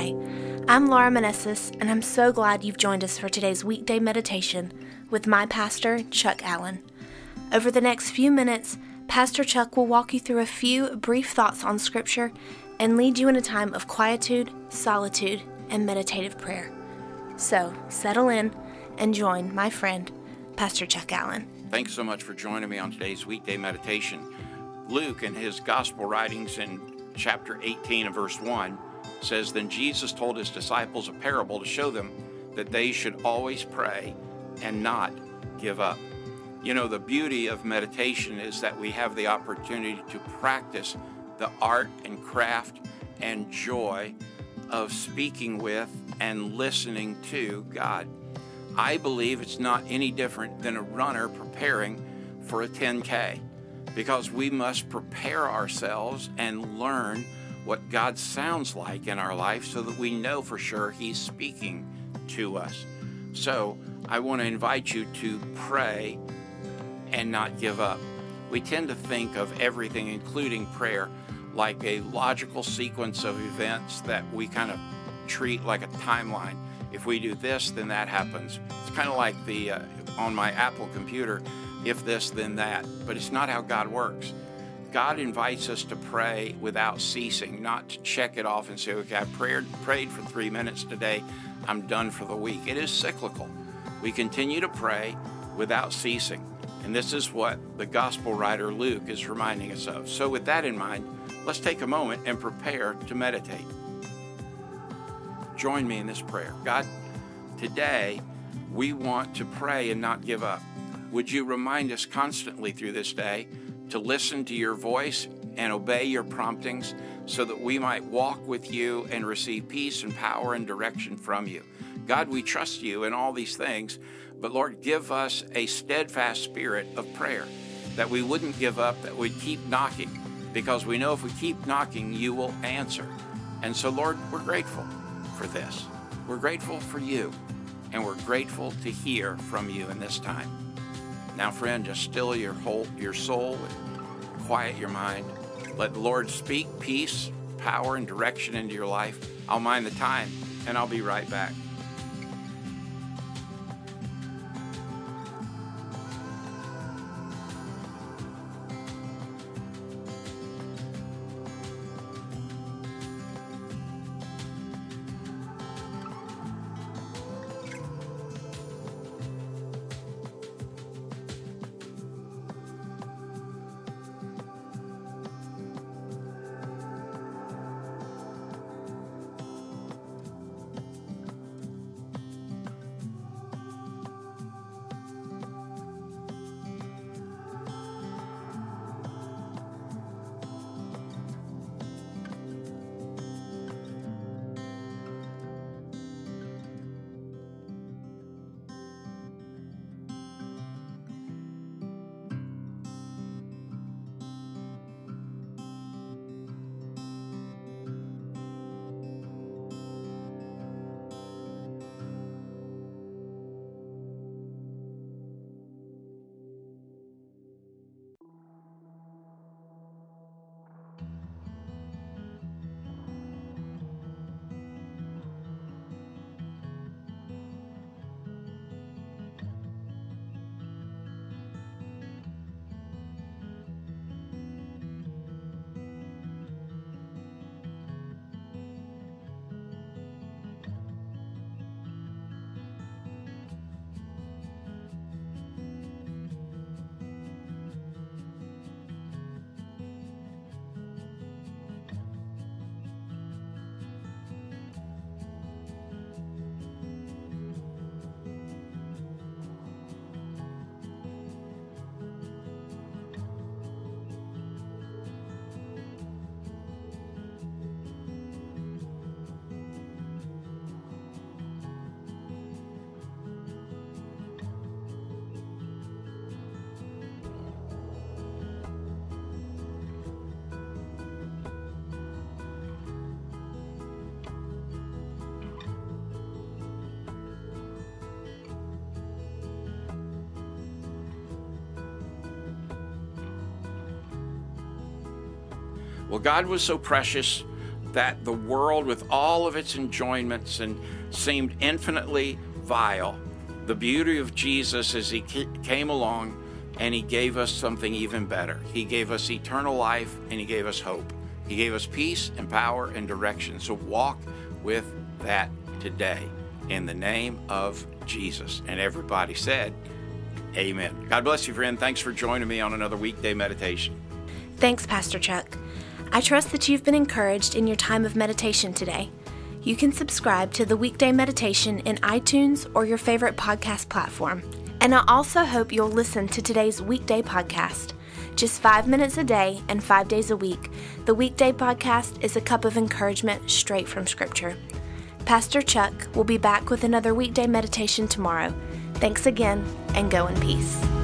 Hi, I'm Laura Manessis, and I'm so glad you've joined us for today's weekday meditation with my pastor, Chuck Allen. Over the next few minutes, Pastor Chuck will walk you through a few brief thoughts on Scripture and lead you in a time of quietude, solitude, and meditative prayer. So, settle in and join my friend, Pastor Chuck Allen. Thanks so much for joining me on today's weekday meditation. Luke, in his gospel writings in chapter 18 and verse 1, says, "Then Jesus told his disciples a parable to show them that they should always pray and not give up." You know, the beauty of meditation is that we have the opportunity to practice the art and craft and joy of speaking with and listening to God. I believe it's not any different than a runner preparing for a 10K, because we must prepare ourselves and learn what God sounds like in our life so that we know for sure He's speaking to us. So I want to invite you to pray and not give up. We tend to think of everything, including prayer, like a logical sequence of events that we kind of treat like a timeline. If we do this, then that happens. It's kind of like the on my Apple computer, if this, then that. But it's not how God works. God invites us to pray without ceasing, not to check it off and say, okay, I prayed for 3 minutes today, I'm done for the week. It is cyclical. We continue to pray without ceasing. And this is what the gospel writer Luke is reminding us of. So with that in mind, let's take a moment and prepare to meditate. Join me in this prayer. God, today we want to pray and not give up. Would you remind us constantly through this day to listen to your voice and obey your promptings so that we might walk with you and receive peace and power and direction from you. God, we trust you in all these things, but Lord, give us a steadfast spirit of prayer, that we wouldn't give up, that we'd keep knocking, because we know if we keep knocking, you will answer. And so, Lord, we're grateful for this. We're grateful for you, and we're grateful to hear from you in this time. Now, friend, just still your soul and quiet your mind. Let the Lord speak peace, power, and direction into your life. I'll mind the time, and I'll be right back. Well, God was so precious that the world, with all of its enjoyments and seemed infinitely vile, the beauty of Jesus is he came along and he gave us something even better. He gave us eternal life and he gave us hope. He gave us peace and power and direction. So walk with that today in the name of Jesus. And everybody said, amen. God bless you, friend. Thanks for joining me on another weekday meditation. Thanks, Pastor Chuck. I trust that you've been encouraged in your time of meditation today. You can subscribe to the Weekday Meditation in iTunes or your favorite podcast platform. And I also hope you'll listen to today's weekday podcast. Just 5 minutes a day and 5 days a week, the weekday podcast is a cup of encouragement straight from Scripture. Pastor Chuck will be back with another weekday meditation tomorrow. Thanks again, and go in peace.